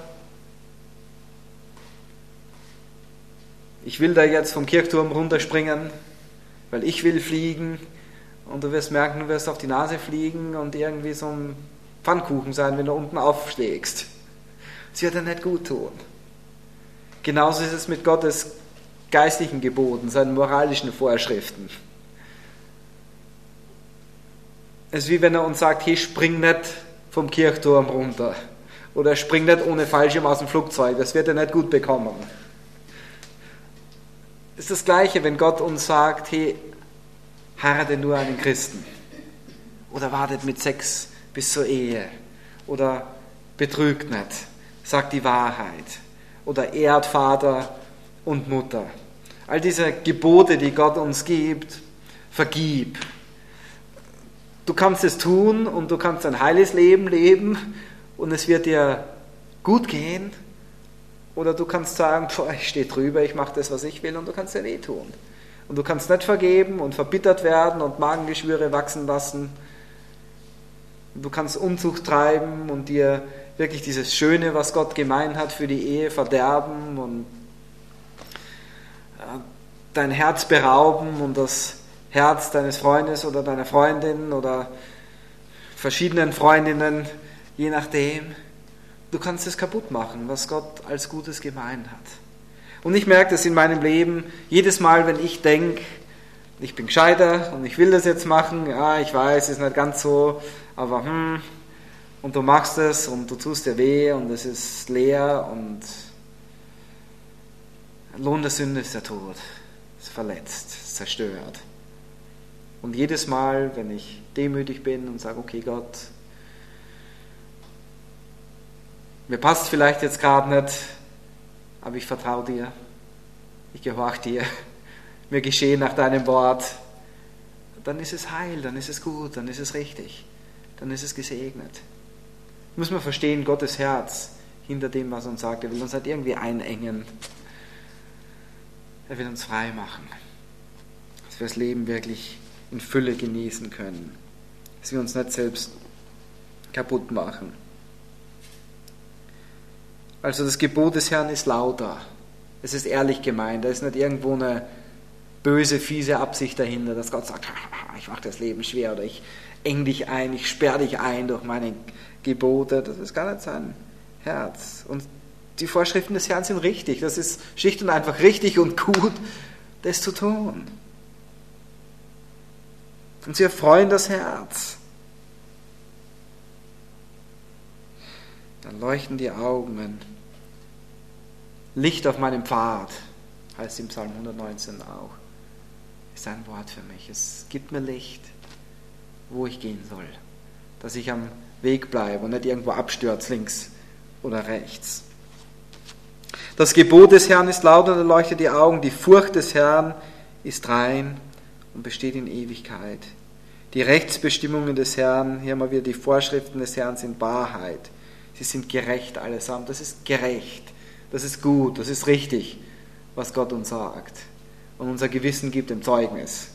Ich will da jetzt vom Kirchturm runterspringen, weil ich will fliegen. Und du wirst merken, du wirst auf die Nase fliegen und irgendwie so ein Pfannkuchen sein, wenn du unten aufschlägst. Das wird dir nicht gut tun. Genauso ist es mit Gottes geistlichen Geboten, seinen moralischen Vorschriften. Es ist wie wenn er uns sagt, hey, spring nicht vom Kirchturm runter. Oder spring nicht ohne Fallschirm aus dem Flugzeug, das wird er nicht gut bekommen. Es ist das Gleiche, wenn Gott uns sagt, hey, heirate nur einen Christen. Oder wartet mit Sex bis zur Ehe. Oder betrügt nicht, sagt die Wahrheit. Oder ehrt Vater und Mutter. All diese Gebote, die Gott uns gibt, vergib. Du kannst es tun und du kannst ein heiles Leben leben und es wird dir gut gehen. Oder du kannst sagen, boah, ich stehe drüber, ich mache das, was ich will und du kannst dir weh tun. Und du kannst nicht vergeben und verbittert werden und Magengeschwüre wachsen lassen. Du kannst Unzucht treiben und dir wirklich dieses Schöne, was Gott gemeint hat für die Ehe, verderben und dein Herz berauben und das Herz deines Freundes oder deiner Freundin oder verschiedenen Freundinnen, je nachdem. du kannst es kaputt machen, was Gott als Gutes gemeint hat. Und ich merke das in meinem Leben, jedes Mal, wenn ich denke, ich bin gescheiter und ich will das jetzt machen, ja, ich weiß, ist nicht ganz so, aber hm, und du machst es und du tust dir weh und es ist leer und Lohn der Sünde ist der Tod, ist verletzt, ist zerstört. Und jedes Mal, wenn ich demütig bin und sage, okay Gott, mir passt vielleicht jetzt gerade nicht, aber ich vertraue dir, ich gehorche dir, mir geschehe nach deinem Wort, dann ist es heil, dann ist es gut, dann ist es richtig, dann ist es gesegnet. Muss man verstehen, Gottes Herz hinter dem, was er uns sagt, er will uns nicht irgendwie einengen, er will uns frei machen, dass wir das Leben wirklich in Fülle genießen können, dass wir uns nicht selbst kaputt machen. Also das Gebot des Herrn ist lauter, es ist ehrlich gemeint, da ist nicht irgendwo eine böse, fiese Absicht dahinter, dass Gott sagt, ich mache das Leben schwer oder ich eng dich ein, ich sperre dich ein durch meine Gebote. Das ist gar nicht sein Herz. Und die Vorschriften des Herrn sind richtig. Das ist schlicht und einfach richtig und gut, das zu tun. Und sie erfreuen das Herz. Dann leuchten die Augen. Licht auf meinem Pfad, heißt im Psalm hundertneunzehn auch, ist ein Wort für mich. Es gibt mir Licht, wo ich gehen soll. Dass ich am Weg bleibe und nicht irgendwo abstürze, links oder rechts. Das Gebot des Herrn ist laut und erleuchtet die Augen. Die Furcht des Herrn ist rein und besteht in Ewigkeit. Die Rechtsbestimmungen des Herrn, hier mal wieder die Vorschriften des Herrn sind Wahrheit. Sie sind gerecht allesamt. Das ist gerecht. Das ist gut. Das ist richtig, was Gott uns sagt. Und unser Gewissen gibt dem Zeugnis.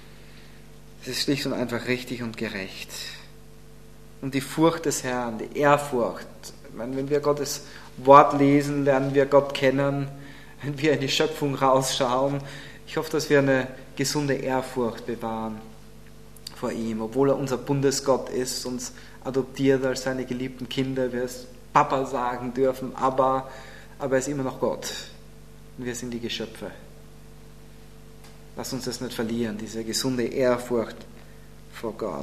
Es ist schlicht und einfach richtig und gerecht. Und die Furcht des Herrn, die Ehrfurcht. Ich meine, wenn wir Gottes Wort lesen, lernen wir Gott kennen. Wenn wir in die Schöpfung rausschauen, ich hoffe, dass wir eine gesunde Ehrfurcht bewahren vor ihm. Obwohl er unser Bundesgott ist, uns adoptiert als seine geliebten Kinder, wir es Papa sagen dürfen, aber, aber er ist immer noch Gott. Und wir sind die Geschöpfe. Lass uns das nicht verlieren, diese gesunde Ehrfurcht vor Gott.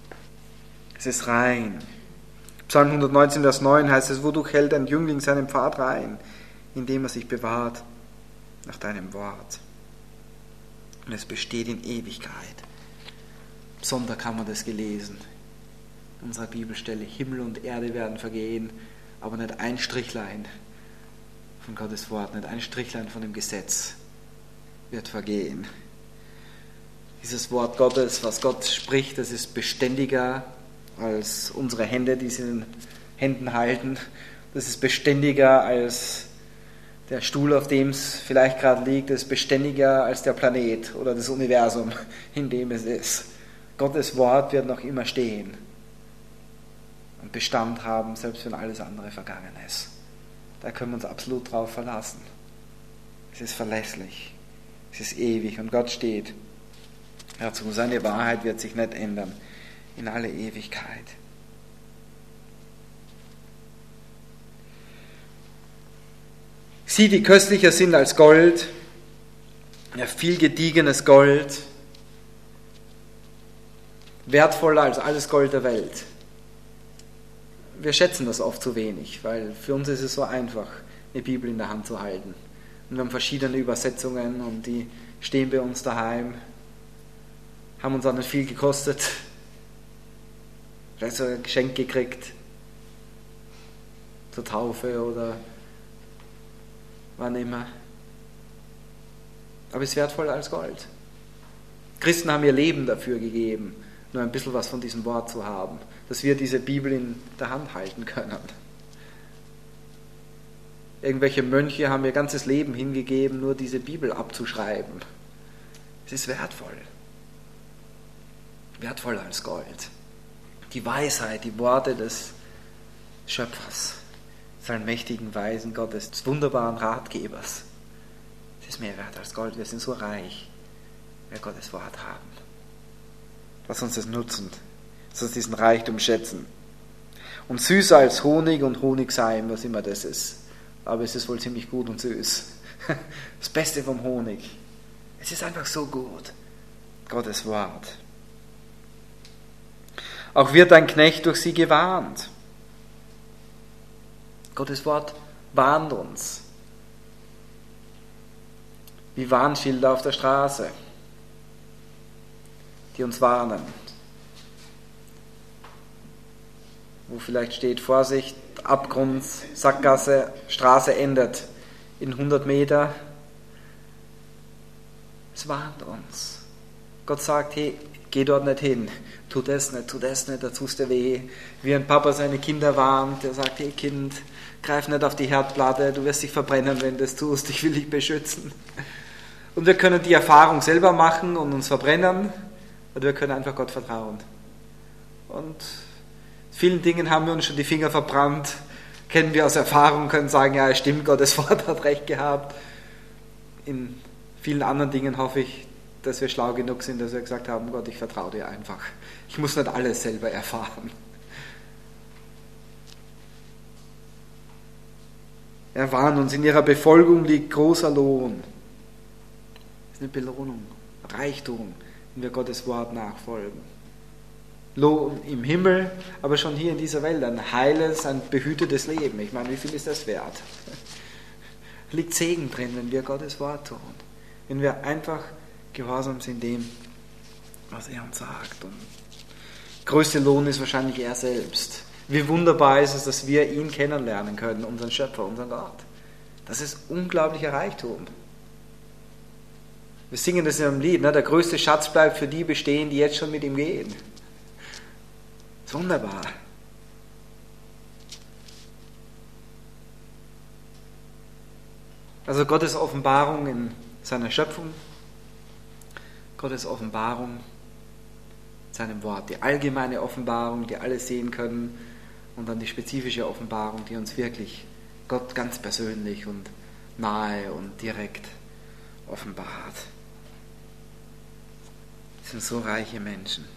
Es ist rein. Psalm hundertneunzehn, Vers neun heißt es, wodurch hält ein Jüngling seinen Pfad rein, indem er sich bewahrt nach deinem Wort. Und es besteht in Ewigkeit. Am Sonntag haben wir das gelesen. In unserer Bibelstelle, Himmel und Erde werden vergehen, aber nicht ein Strichlein von Gottes Wort, nicht ein Strichlein von dem Gesetz wird vergehen. Dieses Wort Gottes, was Gott spricht, das ist beständiger als unsere Hände, die sie in den Händen halten. Das ist beständiger als der Stuhl, auf dem es vielleicht gerade liegt. Das ist beständiger als der Planet oder das Universum, in dem es ist. Gottes Wort wird noch immer stehen und Bestand haben, selbst wenn alles andere vergangen ist. Da können wir uns absolut drauf verlassen. Es ist verlässlich, es ist ewig und Gott steht dazu. Seine Wahrheit wird sich nicht ändern in alle Ewigkeit. Sie, die köstlicher sind als Gold, ja, viel gediegenes Gold, wertvoller als alles Gold der Welt. Wir schätzen das oft zu wenig, weil für uns ist es so einfach, eine Bibel in der Hand zu halten. Und wir haben verschiedene Übersetzungen und die stehen bei uns daheim, haben uns auch nicht viel gekostet, vielleicht so ein Geschenk gekriegt, zur Taufe oder wann immer. Aber es ist wertvoller als Gold. Christen haben ihr Leben dafür gegeben, nur ein bisschen was von diesem Wort zu haben, dass wir diese Bibel in der Hand halten können. Irgendwelche Mönche haben ihr ganzes Leben hingegeben, nur diese Bibel abzuschreiben. Es ist wertvoll. Wertvoller als Gold. Die Weisheit, die Worte des Schöpfers, des allmächtigen, weisen Gottes, des wunderbaren Ratgebers. Es ist mehr wert als Gold. Wir sind so reich, weil wir Gottes Wort haben. Lass uns das nutzen. Lass uns diesen Reichtum schätzen. und süßer als Honig und Honigseim, was immer das ist. Aber es ist wohl ziemlich gut und süß. Das Beste vom Honig. Es ist einfach so gut. Gottes Wort. Auch wird ein Knecht durch sie gewarnt. Gottes Wort warnt uns. Wie Warnschilder auf der Straße, die uns warnen. Wo vielleicht steht, Vorsicht, Abgrund, Sackgasse, Straße endet in hundert Meter. Es warnt uns. Gott sagt, hey, geh dort nicht hin, tu das nicht, tu das nicht, da tust du weh. Wie ein Papa seine Kinder warnt, der sagt, hey Kind, greif nicht auf die Herdplatte, du wirst dich verbrennen, wenn du das tust, ich will dich beschützen. Und wir können die Erfahrung selber machen und uns verbrennen, oder wir können einfach Gott vertrauen. Und vielen Dingen haben wir uns schon die Finger verbrannt, kennen wir aus Erfahrung, können sagen, ja, es stimmt, Gottes Wort hat recht gehabt. In vielen anderen Dingen hoffe ich, dass wir schlau genug sind, dass wir gesagt haben, Gott, ich vertraue dir einfach. Ich muss nicht alles selber erfahren. Er warnt uns, in ihrer Befolgung liegt großer Lohn. Das ist eine Belohnung, Reichtum, wenn wir Gottes Wort nachfolgen. Lohn im Himmel, aber schon hier in dieser Welt ein heiles, ein behütetes Leben. Ich meine, wie viel ist das wert? Liegt Segen drin, wenn wir Gottes Wort tun. Wenn wir einfach gehorsam sind dem, was er uns sagt. Und der größte Lohn ist wahrscheinlich er selbst. Wie wunderbar ist es, dass wir ihn kennenlernen können, unseren Schöpfer, unseren Gott. Das ist unglaublicher Reichtum. Wir singen das in einem Lied, ne? Der größte Schatz bleibt für die bestehen, die jetzt schon mit ihm gehen. Das ist wunderbar. Also Gottes Offenbarung in seiner Schöpfung, Gottes Offenbarung in seinem Wort, die allgemeine Offenbarung, die alle sehen können, und dann die spezifische Offenbarung, die uns wirklich Gott ganz persönlich und nahe und direkt offenbart. Das sind so reiche Menschen.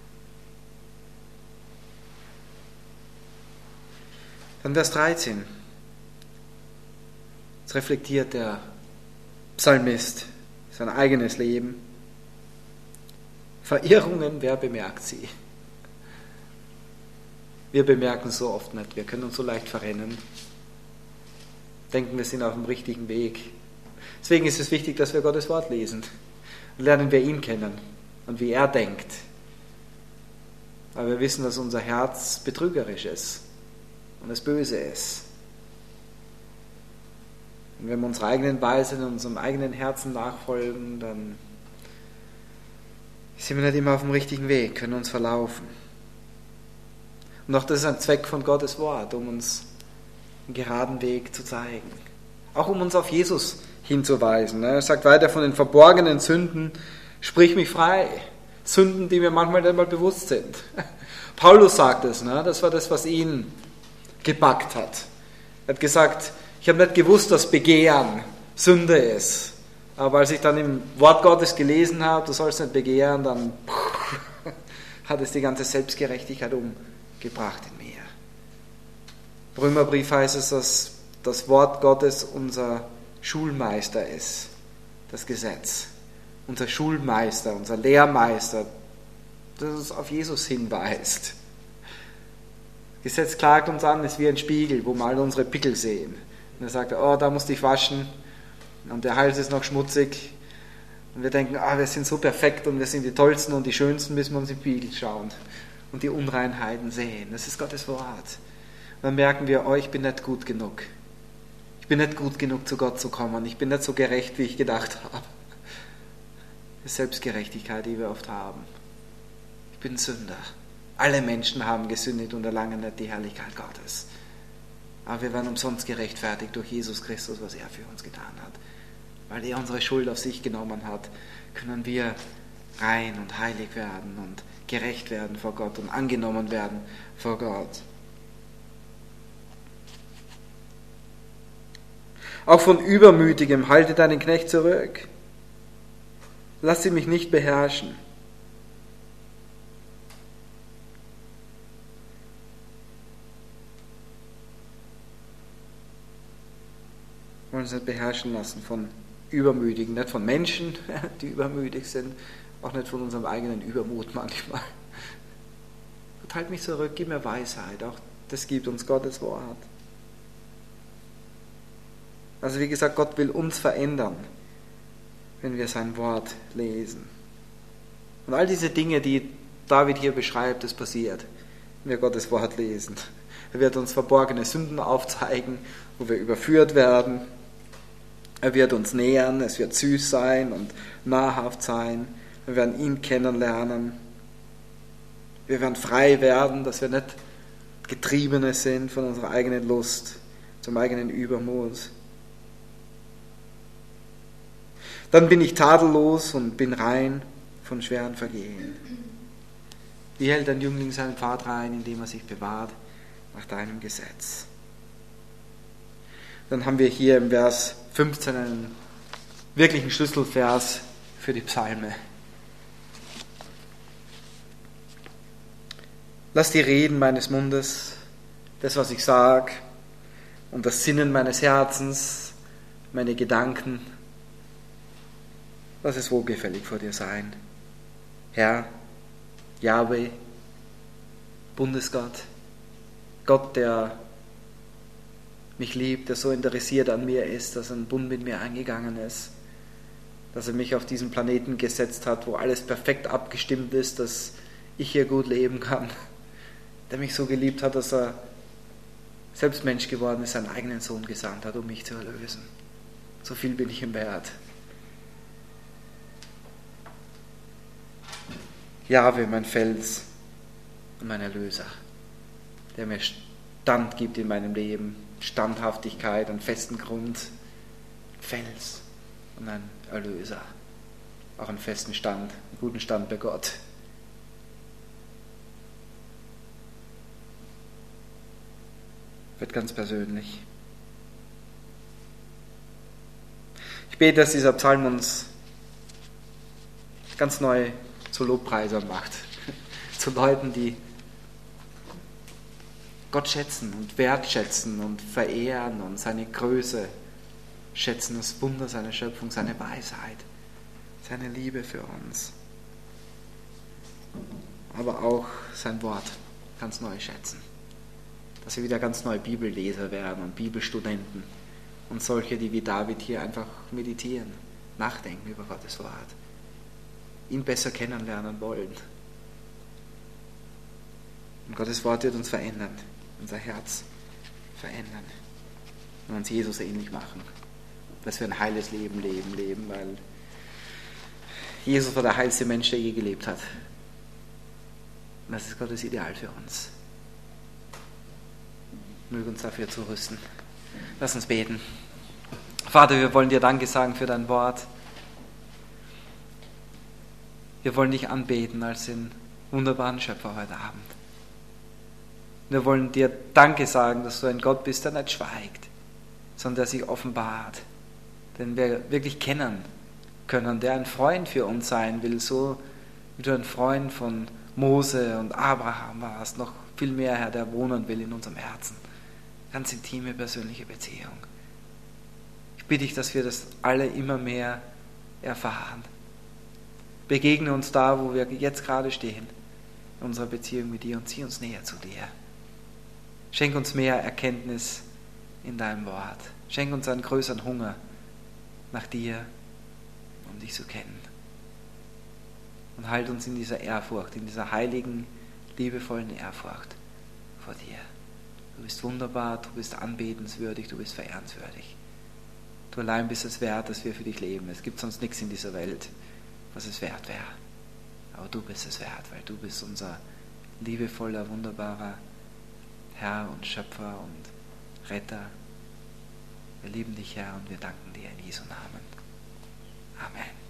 Dann Vers dreizehn. Jetzt reflektiert der Psalmist sein eigenes Leben. Verirrungen, wer bemerkt sie? Wir bemerken es so oft nicht. Wir können uns so leicht verrennen. Denken, wir sind auf dem richtigen Weg. Deswegen ist es wichtig, dass wir Gottes Wort lesen. Und lernen wir ihn kennen und wie er denkt. Aber wir wissen, dass unser Herz betrügerisch ist und es böse ist. Und wenn wir unserer eigenen Weise in unserem eigenen Herzen nachfolgen, dann sind wir nicht immer auf dem richtigen Weg, können uns verlaufen. Und auch das ist ein Zweck von Gottes Wort, um uns einen geraden Weg zu zeigen. Auch um uns auf Jesus hinzuweisen. Er sagt weiter, von den verborgenen Sünden, sprich mich frei. Sünden, die mir manchmal nicht mal bewusst sind. Paulus sagt es, ne? Das war das, was ihn gepackt hat. Er hat gesagt, ich habe nicht gewusst, dass Begehren Sünde ist. Aber als ich dann im Wort Gottes gelesen habe, du sollst nicht begehren, dann hat es die ganze Selbstgerechtigkeit umgebracht in mir. Im Römerbrief heißt es, dass das Wort Gottes unser Schulmeister ist, das Gesetz. Unser Schulmeister, unser Lehrmeister, das uns auf Jesus hinweist. Das Gesetz klagt uns an, ist wie ein Spiegel, wo wir all unsere Pickel sehen. Und er sagt, oh, da musst du dich waschen und der Hals ist noch schmutzig. Und wir denken, ah, wir sind so perfekt und wir sind die Tollsten und die Schönsten, bis wir uns im Spiegel schauen und die Unreinheiten sehen. Das ist Gottes Wort. Und dann merken wir, oh, ich bin nicht gut genug. Ich bin nicht gut genug, zu Gott zu kommen. Ich bin nicht so gerecht, wie ich gedacht habe. Das ist Selbstgerechtigkeit, die wir oft haben. Ich bin Sünder. Alle Menschen haben gesündigt und erlangen nicht die Herrlichkeit Gottes. Aber wir werden umsonst gerechtfertigt durch Jesus Christus, was er für uns getan hat. Weil er unsere Schuld auf sich genommen hat, können wir rein und heilig werden und gerecht werden vor Gott und angenommen werden vor Gott. Auch von Übermütigem halte deinen Knecht zurück. Lass sie mich nicht beherrschen. wollen uns nicht beherrschen lassen von Übermütigen, nicht von Menschen, die übermütig sind, auch nicht von unserem eigenen Übermut manchmal. Gott, halt mich zurück, gib mir Weisheit, auch das gibt uns Gottes Wort. Also wie gesagt, Gott will uns verändern, wenn wir sein Wort lesen. Und all diese Dinge, die David hier beschreibt, das passiert, wenn wir Gottes Wort lesen. Er wird uns verborgene Sünden aufzeigen, wo wir überführt werden. Er wird uns nähern, es wird süß sein und nahrhaft sein. Wir werden ihn kennenlernen. Wir werden frei werden, dass wir nicht Getriebene sind von unserer eigenen Lust, zum eigenen Übermut. Dann bin ich tadellos und bin rein von schweren Vergehen. Wie hält ein Jüngling seinen Pfad rein, indem er sich bewahrt nach deinem Gesetz? Dann haben wir hier im Vers fünfzehn einen wirklichen Schlüsselvers für die Psalme. Lass die Reden meines Mundes, das, was ich sage, und das Sinnen meines Herzens, meine Gedanken, lass es wohlgefällig vor dir sein. Herr, Jahwe, Bundesgott, Gott, der mich liebt, der so interessiert an mir ist, dass er einen Bund mit mir eingegangen ist, dass er mich auf diesen Planeten gesetzt hat, wo alles perfekt abgestimmt ist, dass ich hier gut leben kann, der mich so geliebt hat, dass er selbst Mensch geworden ist, seinen eigenen Sohn gesandt hat, um mich zu erlösen. So viel bin ich ihm wert. Jahwe, mein Fels und mein Erlöser, der mir Stand gibt in meinem Leben, Standhaftigkeit, einen festen Grund, Fels und ein Erlöser, auch einen festen Stand, einen guten Stand bei Gott. Wird ganz persönlich. Ich bete, dass dieser Psalm uns ganz neu zu Lobpreisern macht, zu Leuten, die Gott schätzen und wertschätzen und verehren und seine Größe schätzen, das Wunder seiner Schöpfung, seine Weisheit, seine Liebe für uns, aber auch sein Wort ganz neu schätzen, dass wir wieder ganz neue Bibelleser werden und Bibelstudenten und solche, die wie David hier einfach meditieren, nachdenken über Gottes Wort, ihn besser kennenlernen wollen. Und Gottes Wort wird uns verändern, unser Herz verändern und uns Jesus ähnlich machen, dass wir ein heiles Leben leben, leben, weil Jesus war der heilste Mensch, der je gelebt hat. Und das ist Gottes Ideal für uns. Möge uns dafür zurüsten. Lass uns beten. Vater, wir wollen dir Danke sagen für dein Wort. Wir wollen dich anbeten als den wunderbaren Schöpfer heute Abend. Wir wollen dir Danke sagen, dass du ein Gott bist, der nicht schweigt, sondern der sich offenbart, den wir wirklich kennen können, der ein Freund für uns sein will, so wie du ein Freund von Mose und Abraham warst, noch viel mehr, Herr, der wohnen will in unserem Herzen. Ganz intime, persönliche Beziehung. Ich bitte dich, dass wir das alle immer mehr erfahren. Begegne uns da, wo wir jetzt gerade stehen, in unserer Beziehung mit dir, und zieh uns näher zu dir. Schenk uns mehr Erkenntnis in deinem Wort. Schenk uns einen größeren Hunger nach dir, um dich zu kennen. Und halt uns in dieser Ehrfurcht, in dieser heiligen, liebevollen Ehrfurcht vor dir. Du bist wunderbar, du bist anbetenswürdig, du bist verehrenswürdig. Du allein bist es wert, dass wir für dich leben. Es gibt sonst nichts in dieser Welt, was es wert wäre. Aber du bist es wert, weil du bist unser liebevoller, wunderbarer Herr und Schöpfer und Retter. Wir lieben dich, Herr, und wir danken dir in Jesu Namen. Amen.